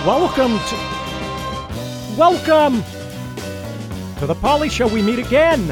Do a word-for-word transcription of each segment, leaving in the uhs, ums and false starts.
Welcome to Welcome to the Polly Show. We meet again.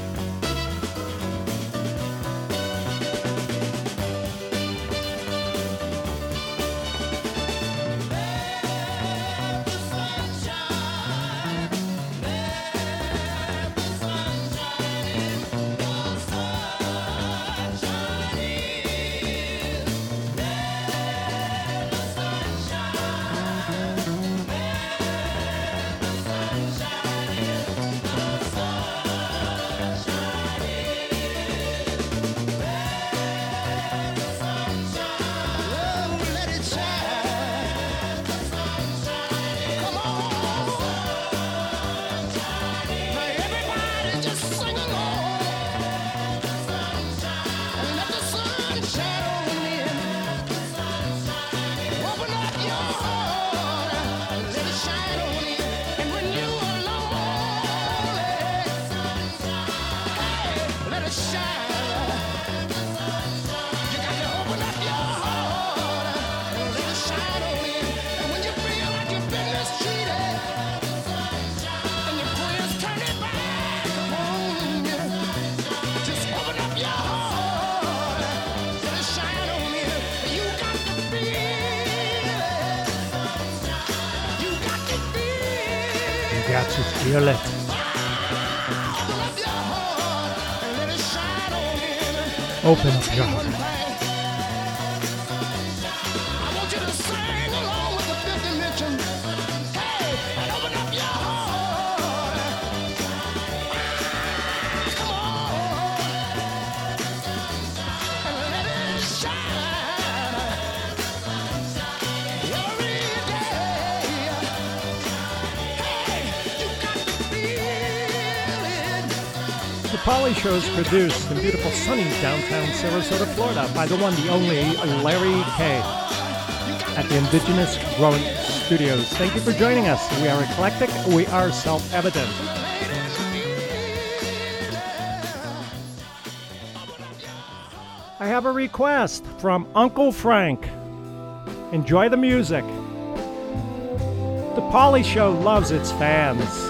Feel it. Open up your heart. The Polly Show is produced in beautiful sunny downtown Sarasota, Florida by the one, the only Larry K at the Indigenous Growing Studios. Thank you for joining us. We are eclectic. We are self-evident. I have a request from Uncle Frank. Enjoy the music. The Polly Show loves its fans.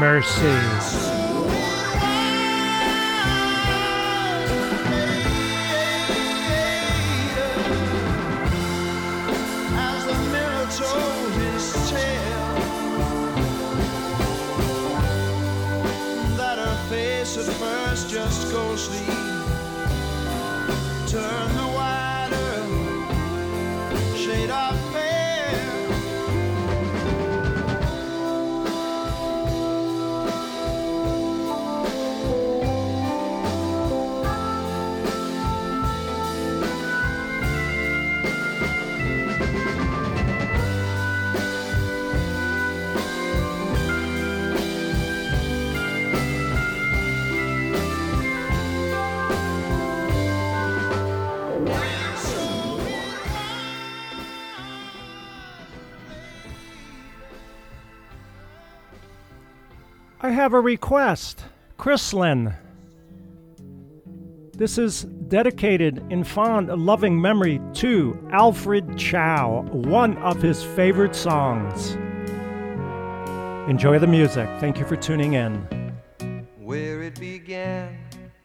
mercy. At first just go sleep, turn the wider shade of pale. I have a request. Chrislyn. This is dedicated in fond, loving memory to Alfred Chow, one of his favorite songs. Enjoy the music. Thank you for tuning in. Where it began,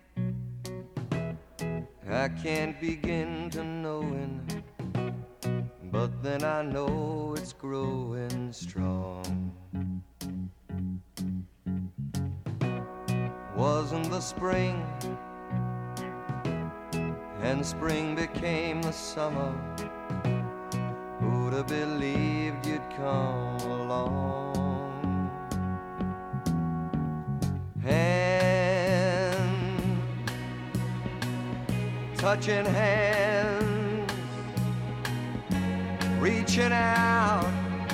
I can't begin to knowing, but then I know it's growing strong. Wasn't the spring, and spring became the summer. Who'd have believed you'd come along? Hand, touching hands, reaching out,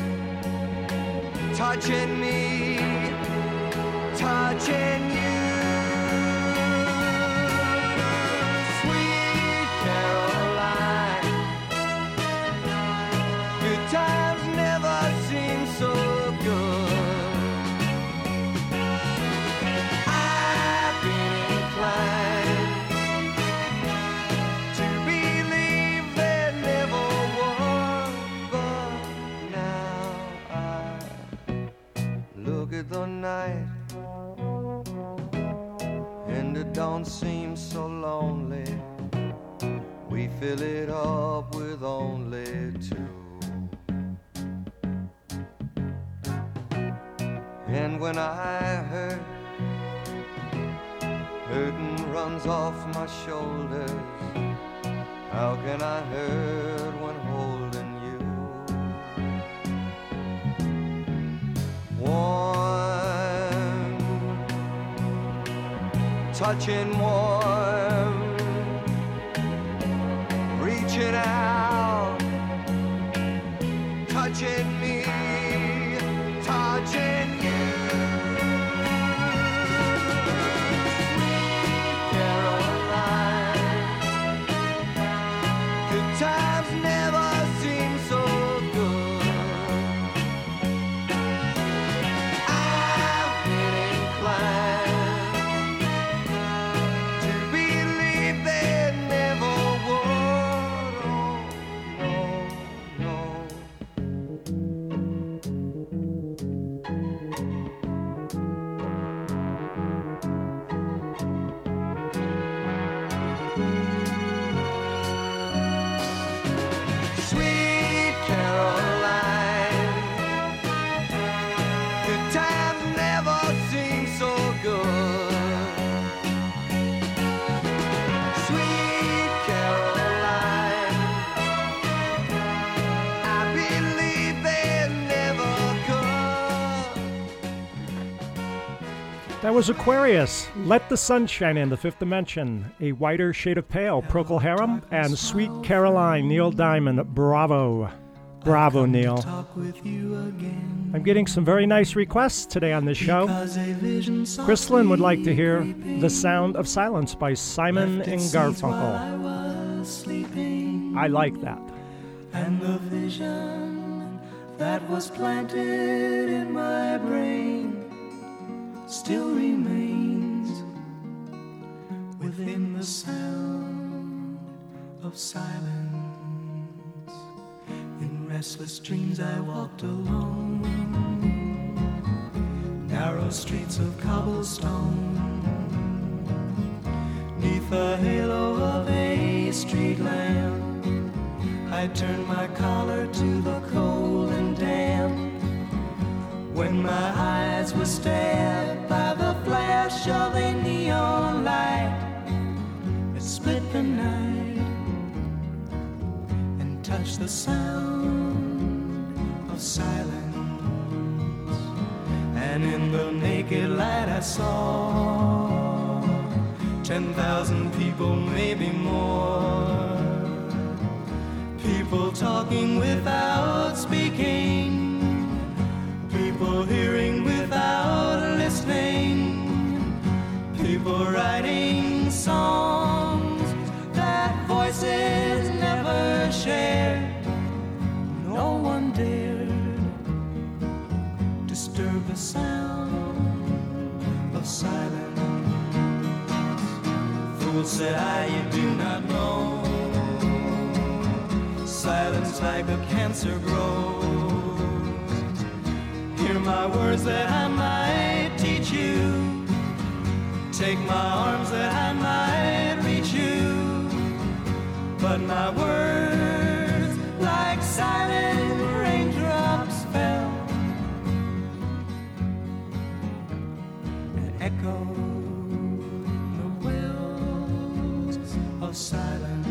touching me, touching you. The night, and it don't seem so lonely. We fill it up with only two. And when I hurt, hurting runs off my shoulders. How can I hurt when holding you? Warm, touching warm, reaching out, touching me, touching you. Sweet Caroline, good times never seem so good. I've been inclined to believe they never would. Oh, no, Sweet Caroline, good times never seem so good. Sweet Caroline, I believe they never could. That was Aquarius, Let the Sun Shine In, the Fifth Dimension, A Whiter Shade of Pale, Procol Harum, and Sweet Caroline, Neil Diamond. Bravo. Bravo, Neil. I'm getting some very nice requests today on this show. Chrislyn would like to hear The Sound of Silence by Simon and Garfunkel. I like that. And the vision that was planted in my brain still remains within the sound of silence. In restless dreams I walked alone, narrow streets of cobblestone. Neath the halo of a street lamp, I turned my collar to the cold and damp. When my eyes were stabbed by the flash of a neon light, it split the night and touched the sound of silence. And in the naked light I saw ten thousand people, maybe more. People talking without speaking, people hearing without listening, people writing songs that voices never shared. No one dared disturb the sound of silence. Fool, said I, you do not know. Silence like a cancer grows. Hear my words that I might teach you. Take my arms that I might reach you. But my words, like silent raindrops, fell and echoed the wells of silence.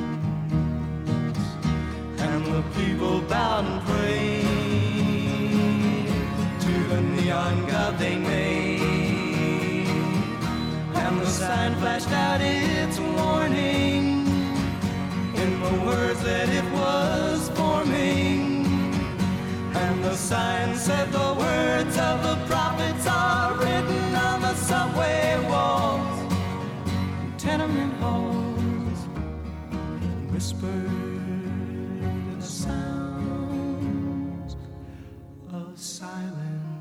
And the people bowed and prayed to the neon god they made. And the sign flashed out its warning in the words that it was forming. And the sign said the words of the prophets are written on the subway walls and tenement halls, whispered sounds of silence.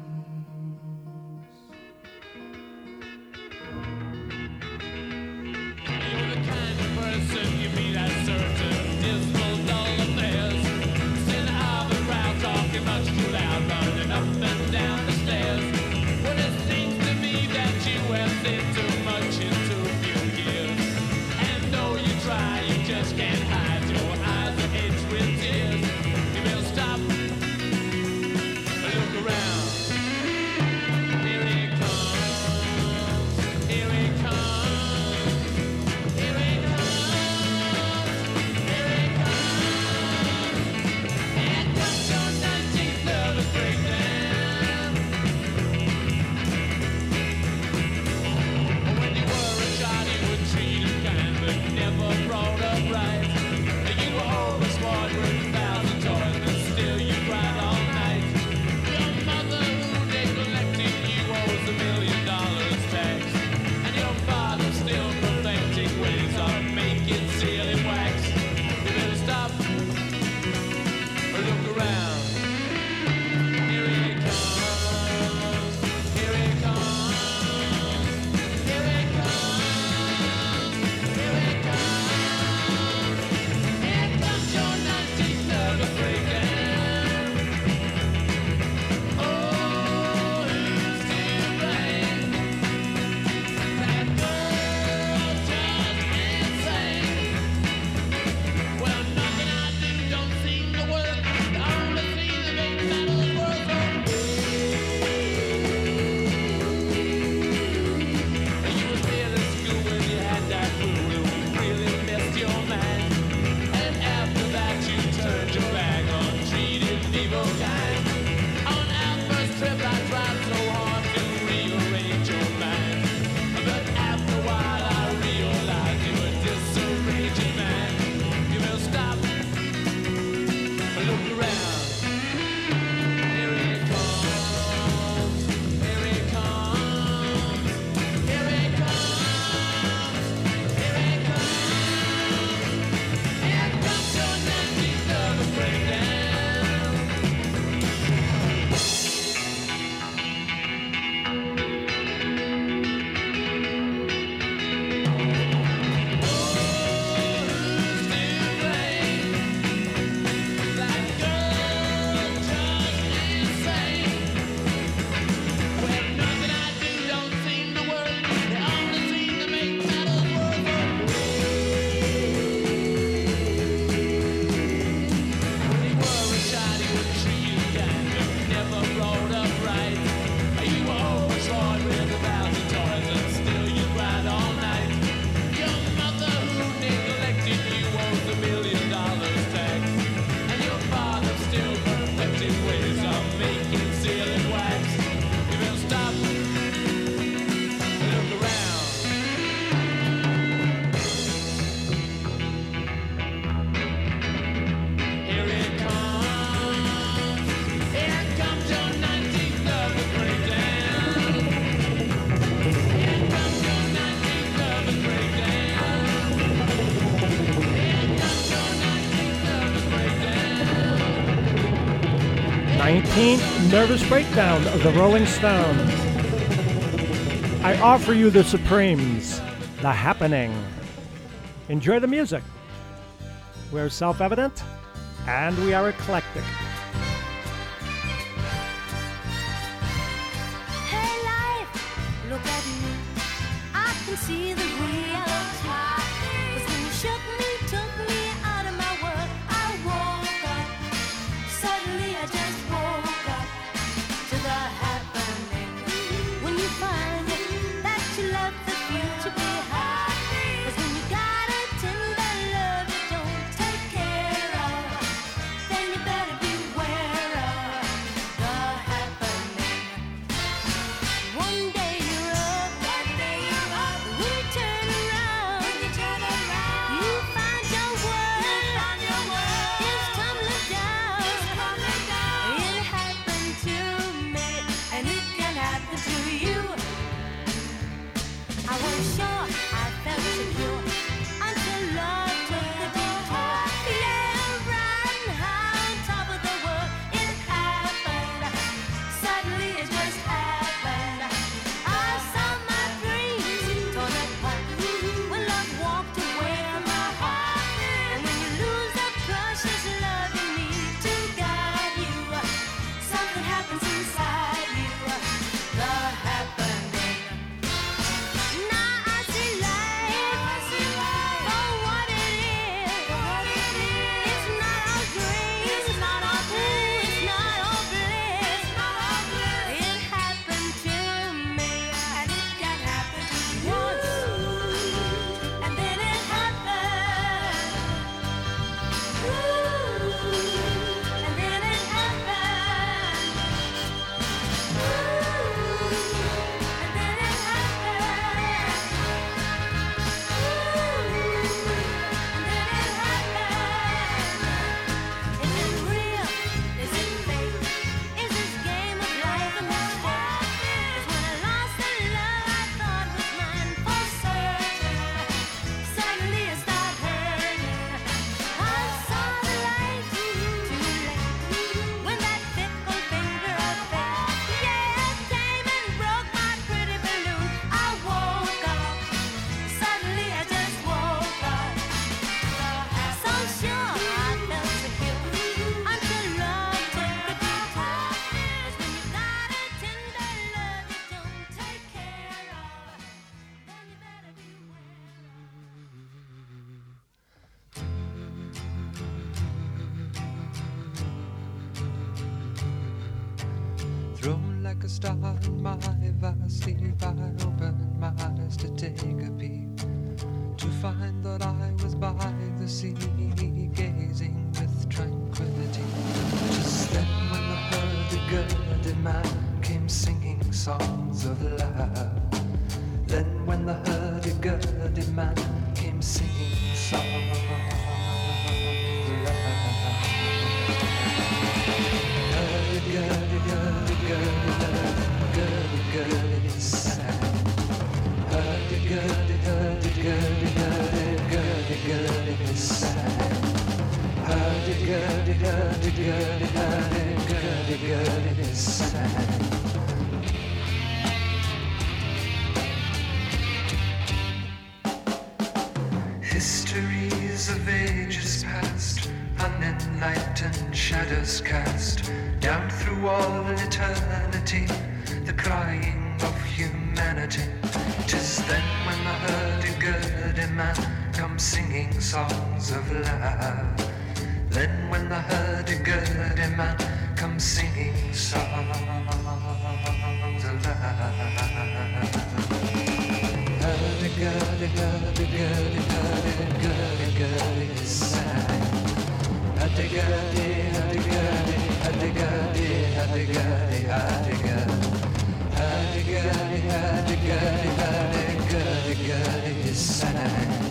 You're the kind of person you meet at certain dismal, dull affairs. Sitting out the crowd talking much too loud, running up and down the stairs. Well, it seems to me that you have seen too much in too few years. And though you try, you just can't hide your eyes are edged with tears. You better stop, look around. nineteenth Nervous Breakdown of the Rolling Stones. I offer you the Supremes, The Happening. Enjoy the music. We're self-evident, and we are eclectic. Hey life, look at me. I can see the reality. 'Cause when you shook me, took me out of my world, I woke up. Suddenly I just woke up to the happening. When you find that you love the future behind. 'Cause when you got a tender love you don't take care of, then you better beware of the happening. One day you're up, one day you're up. When you turn around, when you turn around, you find your world, find your world is tumbling down, is tumbling down. It happened to me, and it can happen to you. I was sure, I felt secure until love took a detour. Yeah, riding high on top of the world, it happened. Suddenly it just happened. I saw my dreams torn apart when love walked away from my heart. And when you lose the precious love you need to guide you, something happens inside you. The happening. Now I see life for what it is. It's not all dreams, it's not all bliss, it's not all bliss. It happened to me, and it can happen to you. And then it happened. And then it happened. And then it happened. And then it happened. Is it real? Is it fake? Is this game of life a mistake? 'Cause when I lost the love I thought was mine for certain, suddenly I start hurting. I saw the light too late when that fickle finger of fate, yeah, came and broke my pretty balloon. I woke up. Suddenly I just woke up. So sure I felt secure until love took a detour. 'Cause when you got a tender love you don't take care of, then you better beware. Thrown like a star in my vast sleep, I opened my eyes to take a peep, to find that I was by the sea, gazing with tranquility. Just then when the hurdy-gurdy man came singing songs of love, then when the hurdy-gurdy man came singing songs of love. Hurdy-gurdy, hurdy-gurdy, hurdy-gurdy, gurdy sang. Hurdy-gurdy, hurdy-gurdy, hurdy-gurdy, gurdy sang. Hurdy-gurdy, hurdy-gurdy, hurdy-gurdy, gurdy sang. Histories of ages past, unenlightened shadows cast down through all eternity, the crying of humanity. 'Tis then when the hurdy-gurdy man comes singing songs of love. Then when the hurdy-gurdy man comes singing songs of love. Hurdy-gurdy, hurdy-gurdy, hurdy-gurdy, gurdy sang. Hurdy-gurdy, hurdy-gurdy, hurdy-gurdy, hurdy-gurdy, hurdy-gurdy. Hurdy-gurdy, hurdy-gurdy, hurdy-gurdy, gurdy sang.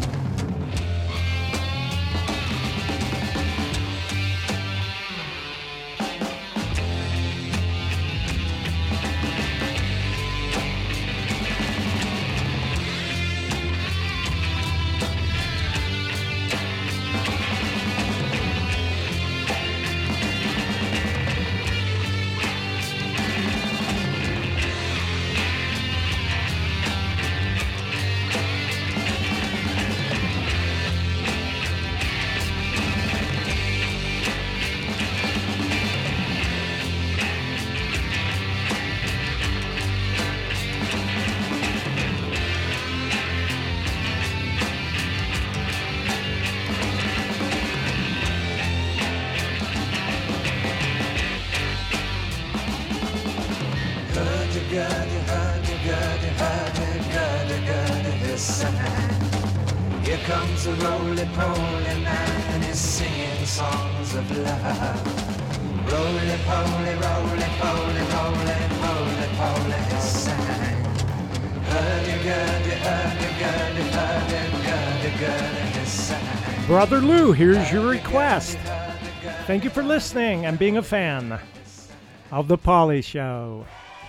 Here comes a roly-poly man, he's singing songs of love. Roly-poly, roly-poly, roly-poly-poly, he sang. Hurdy-gurdy, hurdy-gurdy, hurdy-gurdy-gurdy, he sang. Brother Lou, here's your request. Thank you for listening and being a fan of The Polly Show.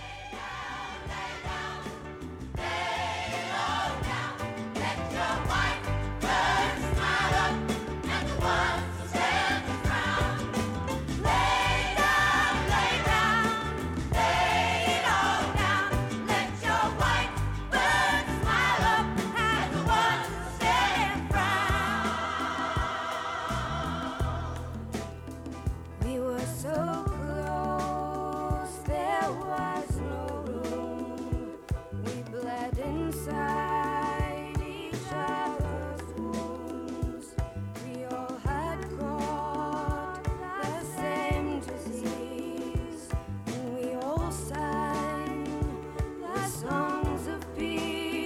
We were so close, there was no room. We bled inside each other's wounds. We all had caught the same disease, and we all sang the songs of peace.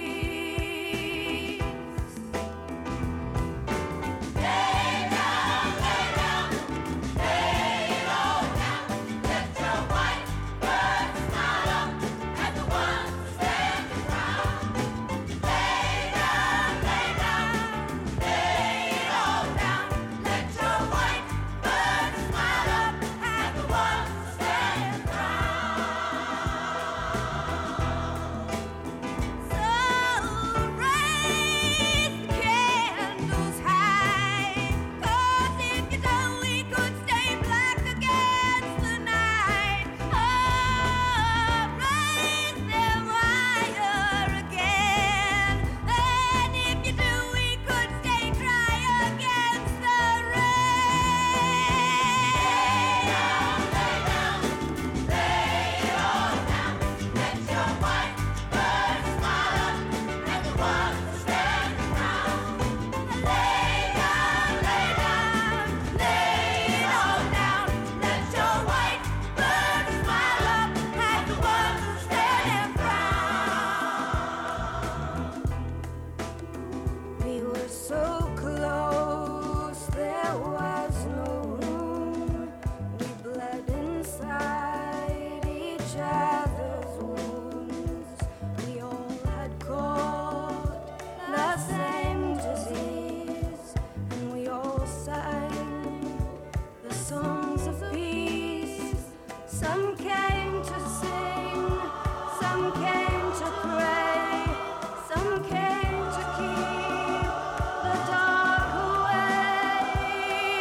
Lay down, lay down. We were so close, there was no room. We bled inside each other's wounds. We all had caught the same disease, and we all sang the songs of peace. Some came to sing, some came to pray, some came to keep the dark away.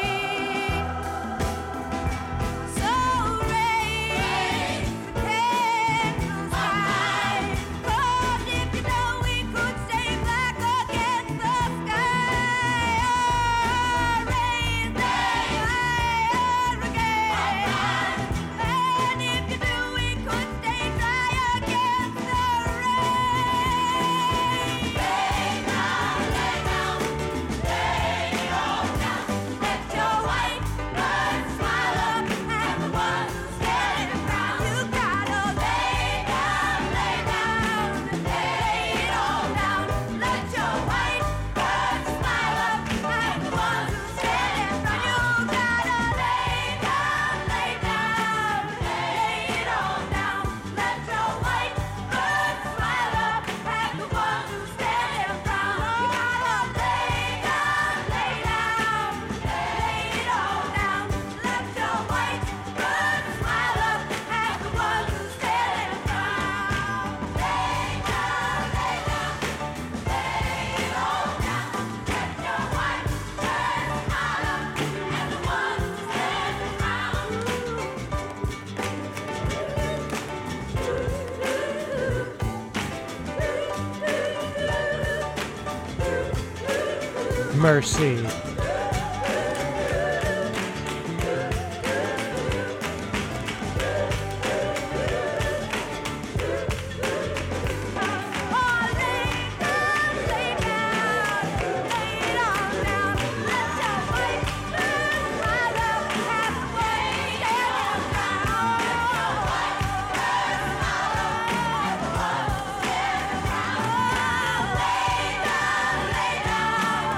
So raise the candles high, 'cause if you know we could stay black against the sky. Oh, raise them higher again. And if you knew we could stay dry against the rain. Lay down, lay down, lay it all down. Let your white blood smile up at the ones who stand around. You gotta lay down, lay down, lay it all down. Let your white blood smile up at the ones who stand around. You gotta lay down, lay down, lay it all down. Let your white blood smile up at the ones who stand around. You gotta lay down, lay down, lay it all down. Let your white blood smile up at the ones who stand around. Lay down, lay down, lay it all down. Let your white blood smile up at the ones who stand around. Mercy. Lay down, lay down.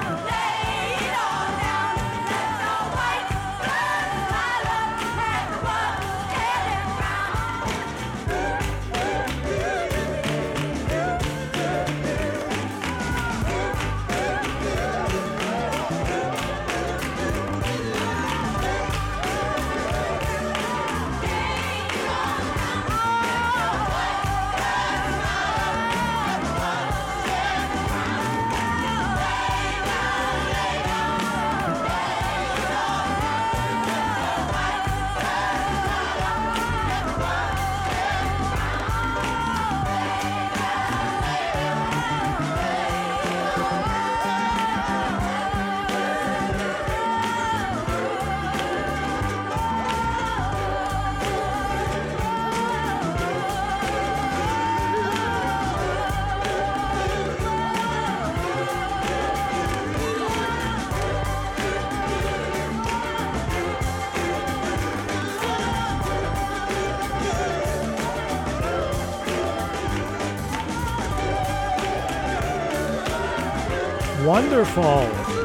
Wonderful.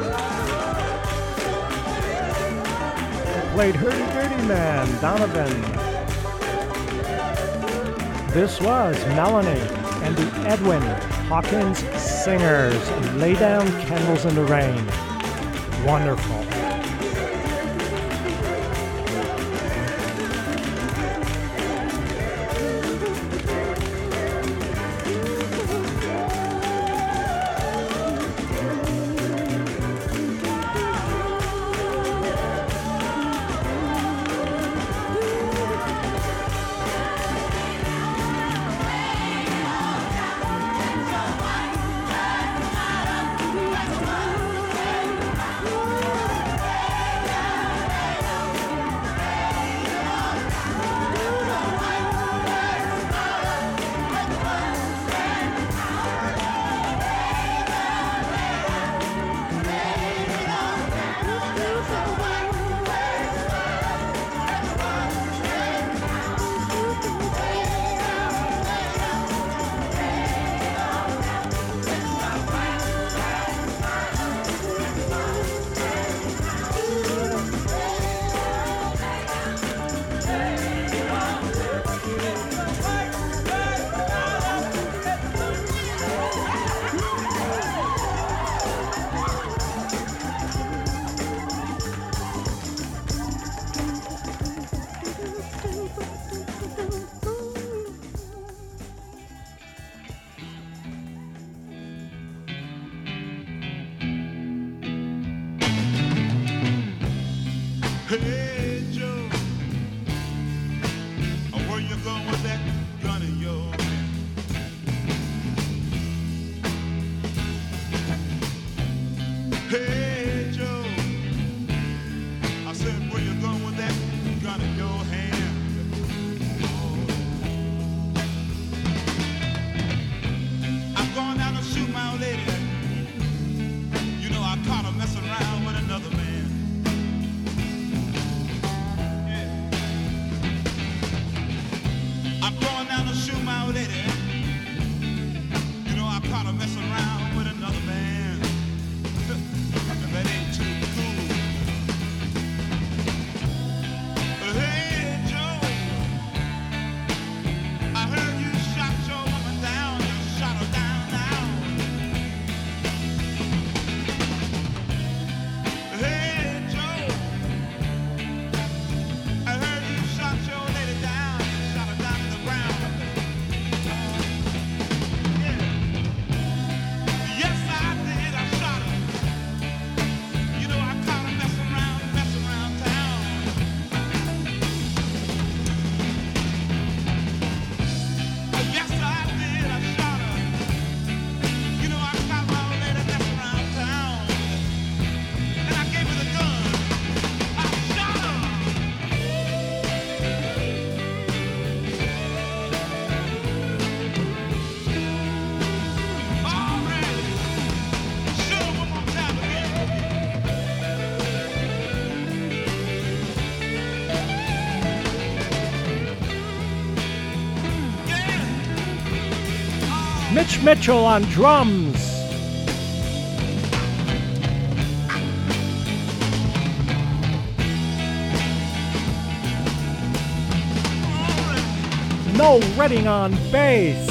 They played Hurdy Gurdy Man, Donovan. This was Melanie and the Edwin Hawkins Singers, Lay Down Candles in the Rain. Wonderful. Hey Joe, where you going with that gun in your hand? Hey Joe, I said where you going with that gun in your hand? Oh. I'm going down to shoot my old lady. You know I caught her messing around with another man. Shoot my old lady. You know I caught her messing around with another man. And that ain't too cool. Hey Joe, I heard you shot your woman down. You shot her down now. Hey Joe, I heard you shot your lady down. You shot her down to the ground. Mitch Mitchell on drums. Noel Redding on bass.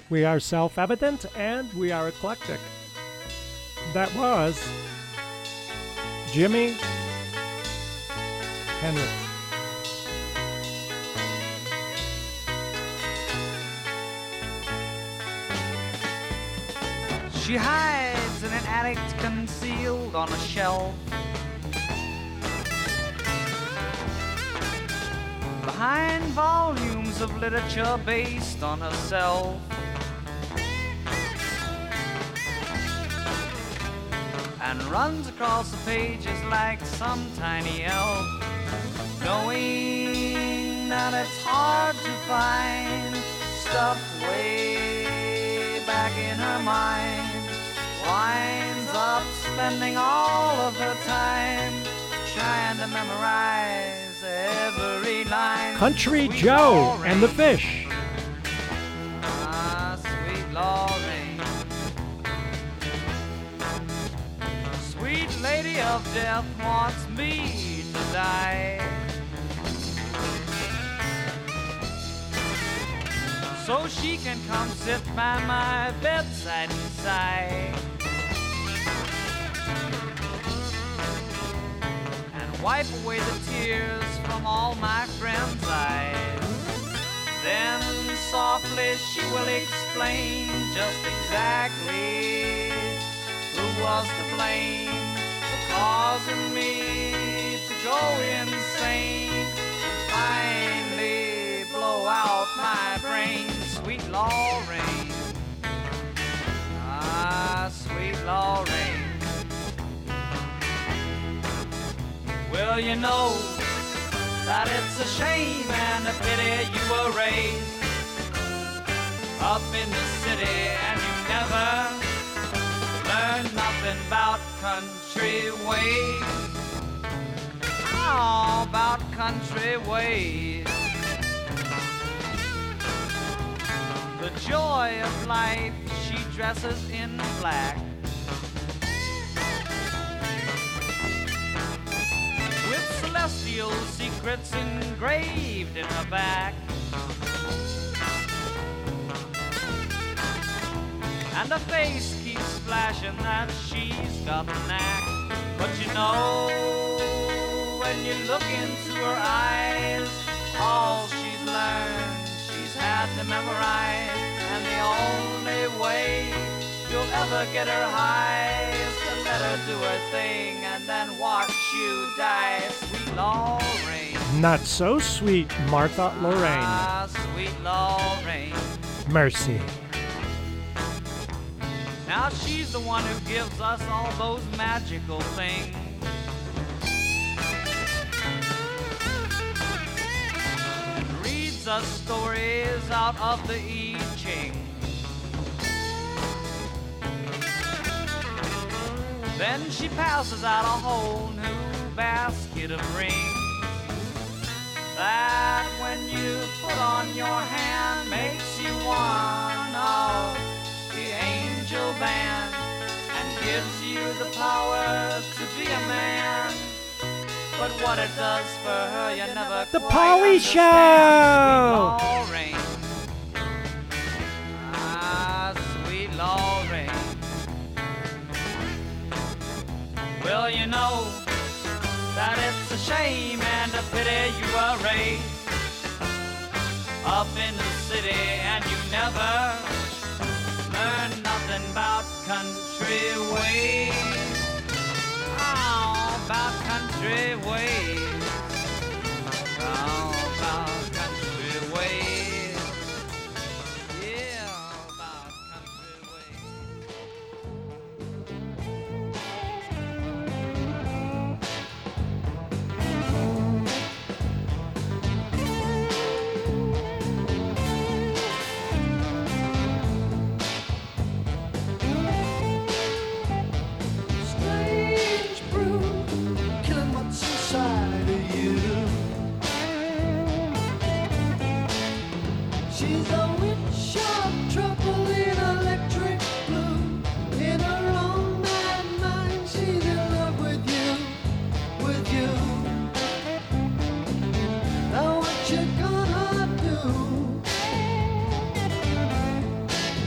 We are self-evident and we are eclectic. That was Jimi Hendrix. She hides in an attic concealed on a shelf. Behind volumes of literature based on herself. And runs across the pages like some tiny elf, knowing that it's hard to find stuff way back in her mind. Winds up spending all of her time trying to memorize every line. Country Sweet Joe Lorraine. and the Fish. Ah, sweet Lorraine. Sweet lady of death wants me to die. So she can come sit by my bedside and sigh. And wipe away the tears from all my friends' eyes. Then softly she will explain just exactly who was to blame for causing me to go insane and finally blow out my brain. Sweet Lorraine, ah, sweet Lorraine. Well, you know that it's a shame and a pity you were raised up in the city and you never learned nothing about country ways. Oh, about country ways. The joy of life, she dresses in black. With celestial secrets engraved in her back. And her face keeps flashing that she's got the knack. But you know, when you look into her eyes, all she's learned, she's had to memorize. And the only way you'll ever get her high is to let her do her thing and then watch you die. Sweet Lorraine. Not so sweet, Martha Lorraine. Ah, sweet Lorraine. Mercy. Now she's the one who gives us all those magical things. And reads us stories out of the I Ching. Then she passes out a whole new basket of rings that when you put on your hand makes you one of the angel band and gives you the power to be a man. But what it does for her, you never The quite Polly understand. Show! Sweet Lorraine. Ah, sweet Lorraine. Well, you know that it's a shame and a pity you were raised up in the city and you never learned nothing about country ways. Oh, about country ways. Oh, about country ways. Yeah, about country ways. Strange brew, killing what's inside of you. She's a witch of trouble in electric blue. In her own mad mind, she's in love with you, with you. Now what you gonna do?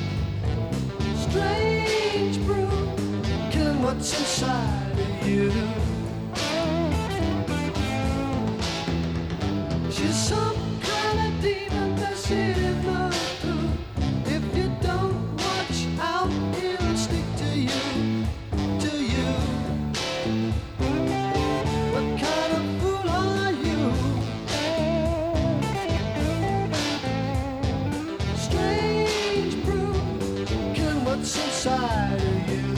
side of you.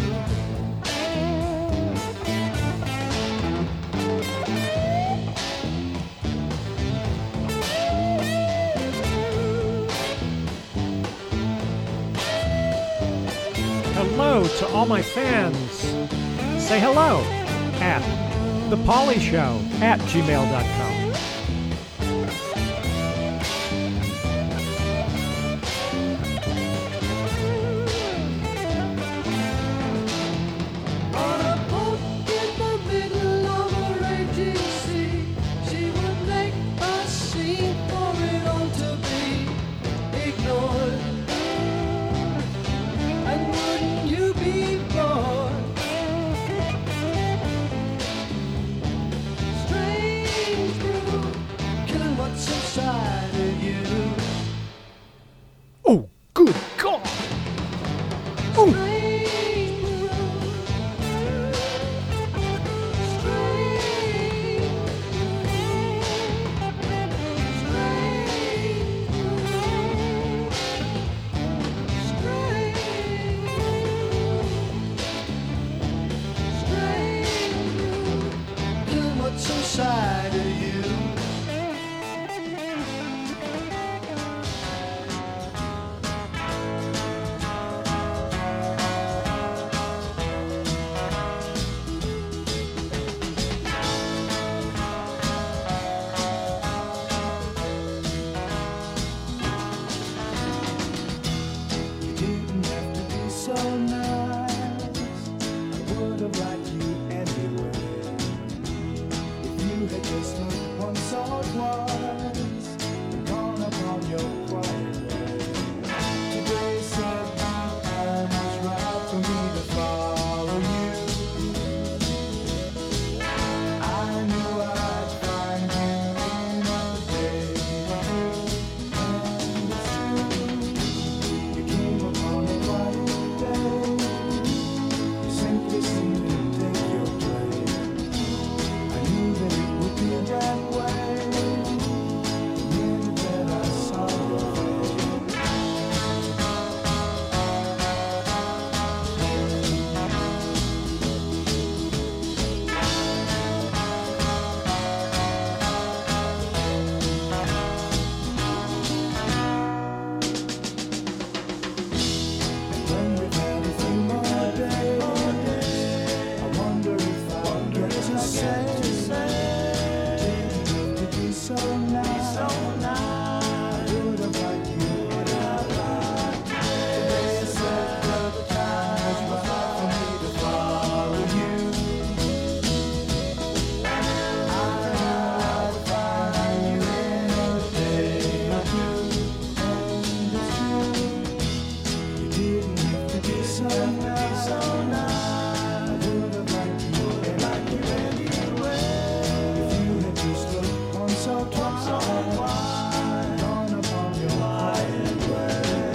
Hello to all my fans. Say hello at the Polly Show at gmail dot com. On a boat in the middle of a raging sea, she would make a scene for it all to be ignored. And wouldn't you be bored? Strange brew, killing what's inside of you. Oh, good God! Oh, Strange brew, strange, strange, strange, strange, killing what's inside of you. You didn't have to be so nice. I would have liked you anyway. If you had just looked once or twice and gone upon your quiet way. Today said the time was right for me to follow you. I knew I'd find you in a day or two, and it's true. You came upon a quiet day. You simply seemed to take your place. I knew that it would be that way. The minute that I saw your face. And when we've had a few more days, I wonder if I'll get to say, didn't have to be so nice. I would have liked you. Today said that the time was right for me to follow you. I knew I'd find you in a day or two, and it's true. You didn't have to be so nice. I would have liked you, liked you anyway. If you had just looked once or twice, gone upon your quiet way.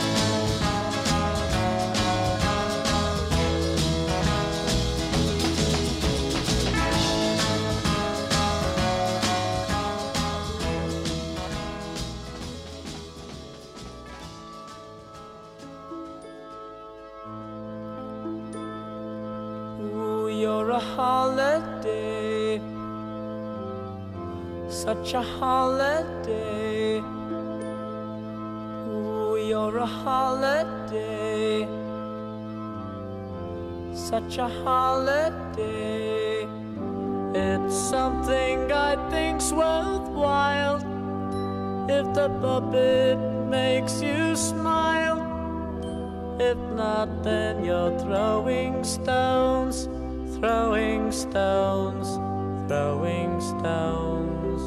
Ooh, you're a holiday, such a holiday. Ooh, you're a holiday, such a holiday. It's something I think's worthwhile if the puppet makes you smile. If not, then you're throwing stones, throwing stones, throwing stones.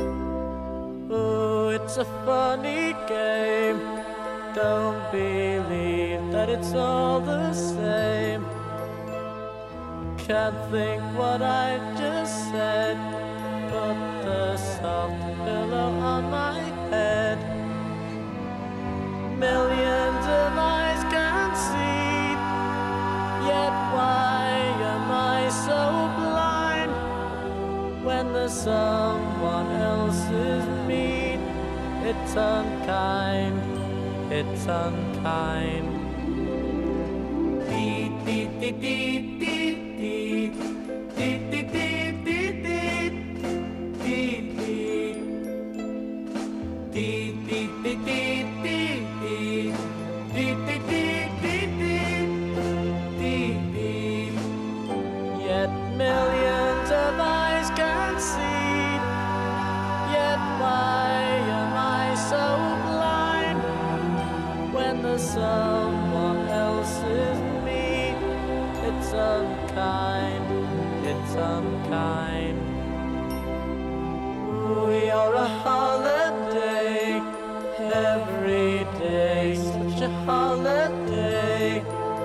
Ooh, it's a funny game. Don't believe that it's all the same. Can't think what I just said. Put the soft pillow on my head. Millions of eyes can see, yet why am I so blind? When there's someone else's mean, it's unkind, it's unkind. Yet millions of eyes can see. Yet why am I so blind when the someone else is me? It's unkind, it's unkind. We are a holiday, every day, such a holiday.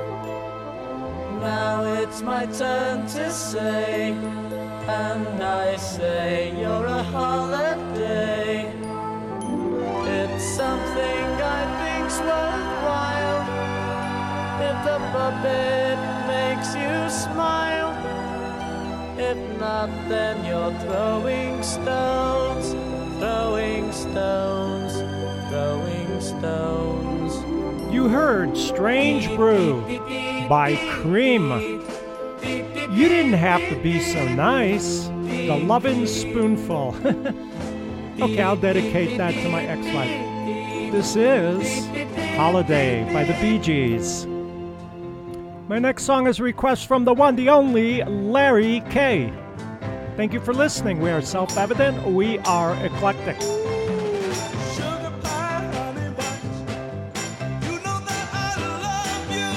Now it's my turn to say, and I say you're a holiday. It's something I think's worthwhile. If the puppet makes you smile, if not, then you're throwing stones, throwing stones, throwing stones. You heard Strange Brew by Cream. You didn't have to be so nice. The Lovin' Spoonful. Okay, I'll dedicate that to my ex-wife. This is Holiday by the Bee Gees. My next song is a request from the one, the only Larry K. Thank you for listening. We are self-evident. We are eclectic. Sugar pie, honey bunch, you know that I love you.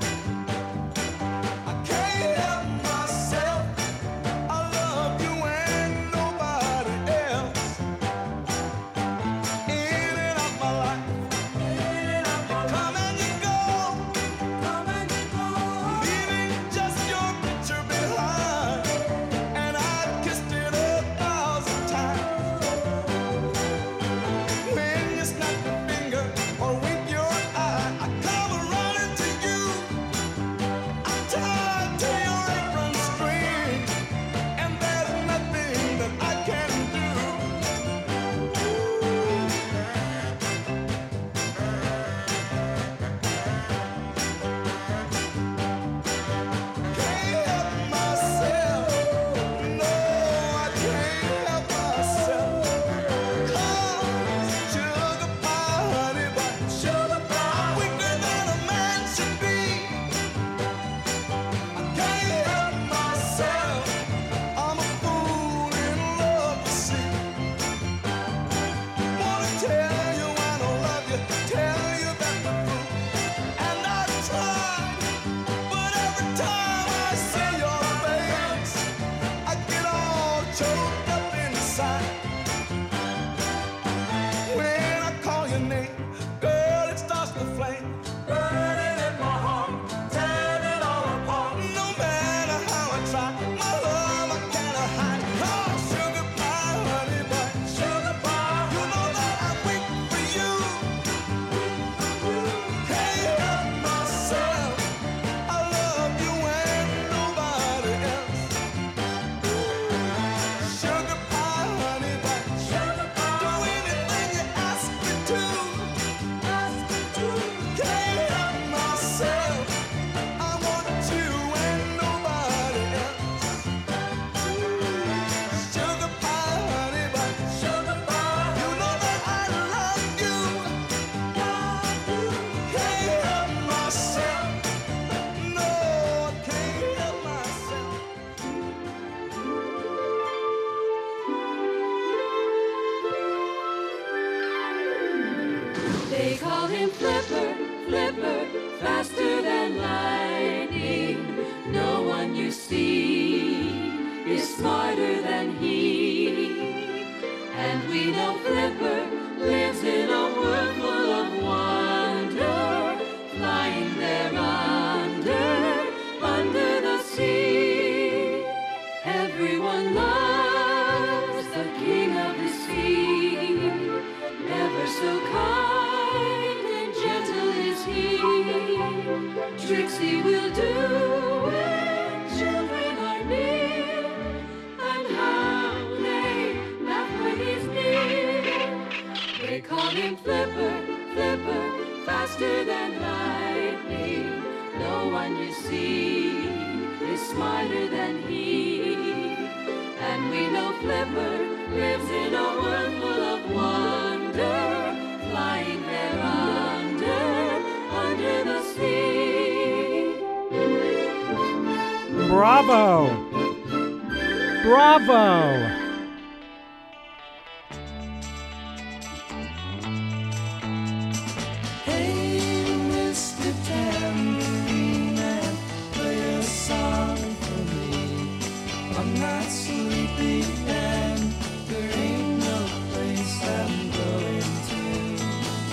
I can't help myself. I love you and nobody else. In and out my life, you come and you go, leaving just your picture behind. And I've kissed it a thousand times. When you snap your finger or wink your eye, I come running to you. I'm tied to your apron string, and there's nothing that I can do. Can't help myself. No, I can't help myself. Sugar pie, honey bun, sugar pie. I'm weaker than a man should be. I can't help myself. I'm a fool in love, you see. Wanna tell you I don't love you, tell you that the truth. And I tried, but every time I see your face, I get all choked up inside. When I call your name, girl, it starts to flame. Burning in my heart, tearing it all apart. No matter how I try, my love I cannot hide. Oh, sugar pie, honey bun, sugar pie. You know that I'm weak for you. Can't help myself. I love you and nobody else. Sugar pie, honey bun, sugar pie. Do anything you ask me to. Can't help myself. I want you and nobody else. Sugar pie, honey bun, sugar pie. You know that I love you. Can't help myself. No, I can't help myself. They call him Flipper, Flipper, faster than lightning. No one you see is smarter than he. And we know Flipper lives in a world full of wonder, flying there under, under the sea. Everyone loves the king of the sea, never so kind and gentle is he. Tricks he will do when children are near, and how they laugh when he's near. They call him Flipper, Flipper, faster than lightning. No no one you see is smarter than he. And we know Flipper lives in a world full of wonder, flying there under, under the sea. Bravo! Bravo! Hey, Mister Tambourine Man, play a song for me. I'm not sleepy and there ain't no place I'm going to.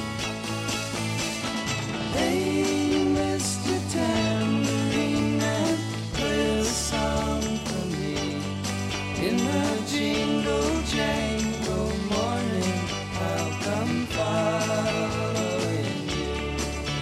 Hey, Mister Tambourine Man, play a song for me. In the jingle jangle morning, I'll come following you.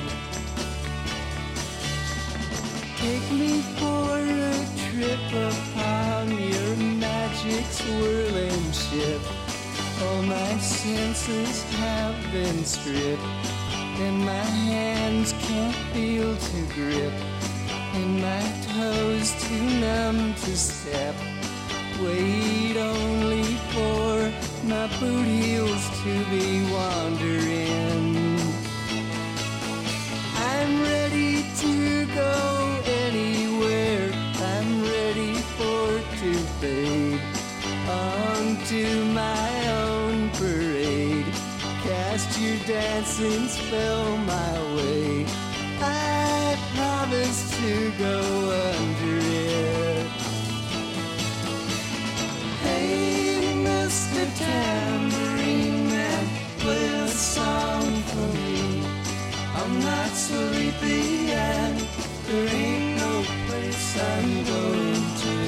Take me for a trip upon your magic swirling ship. All my senses have been stripped, and my hands can't feel to grip, and my toes too numb to step. Wait only for my boot heels to be wandering. I'm ready to go anywhere. I'm ready for to fade onto my own parade. Cast your dancing spell my way. I promise to go under it. Hey, Mister Tambourine Man, play a song for me. I'm not sleepy and there ain't no place I'm going to.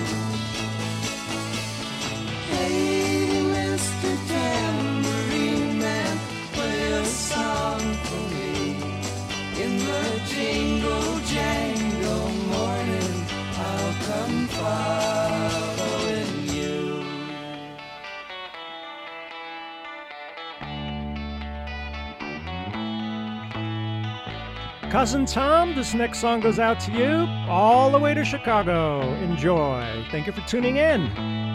Hey, Mister Tambourine Man, play a song for me. In the jingle jangle morning, I'll come following you. Cousin Tom, this next song goes out to you all the way to Chicago. Enjoy. Thank you for tuning in.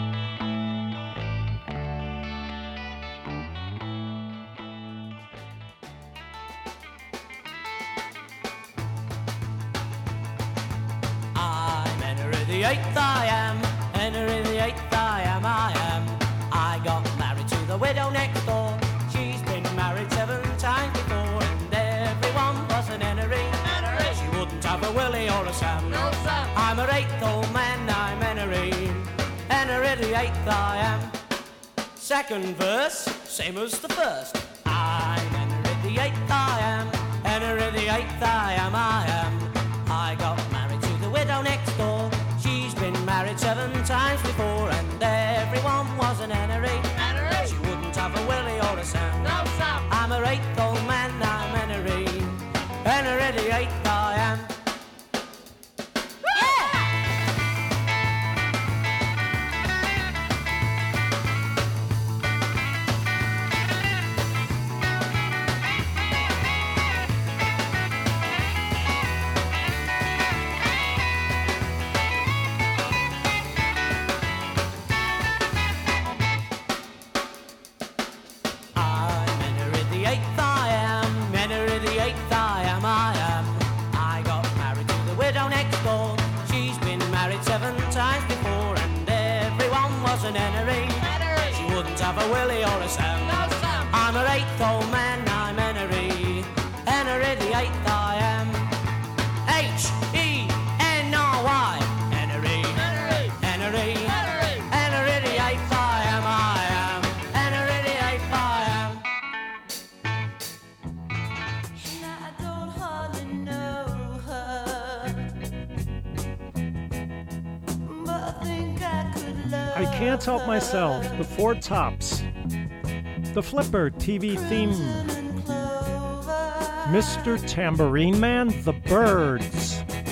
I'm Henry the Eighth, I am. Henry the Eighth, I am, I am. I got married to the widow next door. She's been married seven times before, and everyone was an Henry. Henry. She wouldn't have a Willie or a Sam. No, Sam. I'm her eighth old man, I'm Henry. Henry the Eighth, I am. Second verse, same as the first. I'm Henry the Eighth, I am. Henry the Eighth, I am, I am. I got married to the widow next door. She's been married seven times before, and everyone was an Henry. Henry. She wouldn't have a Willie or a Sam. No, Sam. I'm her eighth old man, I'm Henry. Henry the Eighth, I am. I'm Henry the Eighth, I am. Henry the Eighth, I am, I am. I got married to the widow next door. She's been married seven times before, and everyone was an Henry. Henry. She wouldn't have a Willie or a Sam. No, Sam. I'm her eighth old man, I'm Henry. Henry the Eighth, I am. H E N R Y. Henry. Henry. Henry. Henry. Henry the Eighth, I am, I am. Henry the Eighth, I am. Now I don't hardly know her, but I think I could love I Can't Help Myself, the Four Tops. The Flipper T V theme. Mister Tambourine Man, The Byrds.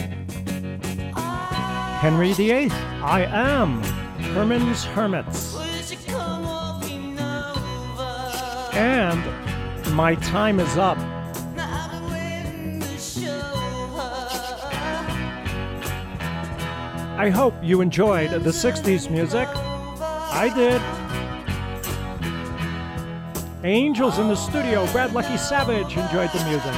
Henry the Eighth, I Am. Herman's Hermits. And My Time Is Up. I hope you enjoyed the sixties music. I did. Angels in the studio, Brad Lucky Savage enjoyed the music.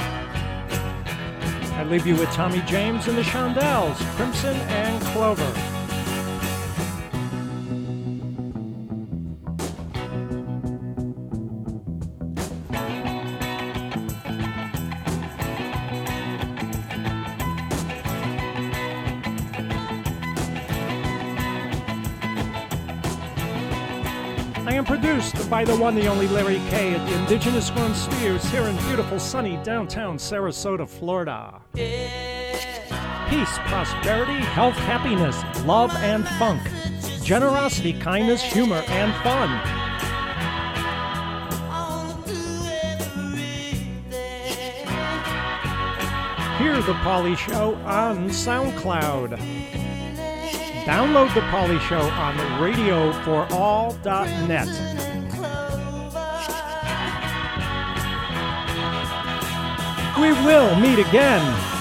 I leave you with Tommy James and the Shondells, Crimson and Clover. I am produced by the one, the only Larry K at the Indigenous Grown Studios here in beautiful, sunny downtown Sarasota, Florida. Peace, prosperity, health, happiness, love, and funk. Generosity, kindness, humor, and fun. Hear The Polly Show on SoundCloud. Download The Polly Show on radio for all dot net. We will meet again.